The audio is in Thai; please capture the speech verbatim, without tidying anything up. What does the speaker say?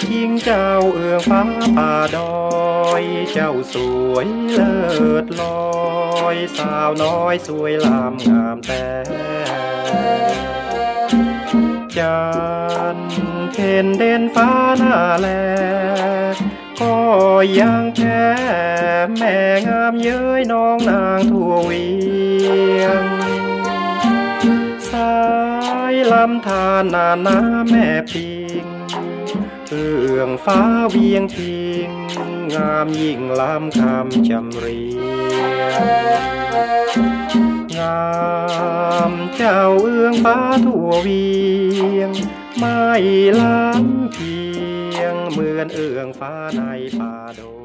จริงเจ้าเอื้องฟ้าป่าดอยเจ้าสวยเลิศลอยสาวน้อยสวยลามงามแต่จันเพ็ญเด่นฟ้าหน้าแลก็ยังแพ้แม่งามเย้ยน้องนางทั่วเวียงสายลำธารนาน้ำแม่พิงเอื้องฟ้าเวียงพิงงามยิ่งล้ำคำจำเรียงงามเจ้าเอื้องฟ้าทั่วเวียงไม่ล้ำเพียงเหมือนเอื้องฟ้าในป่าดง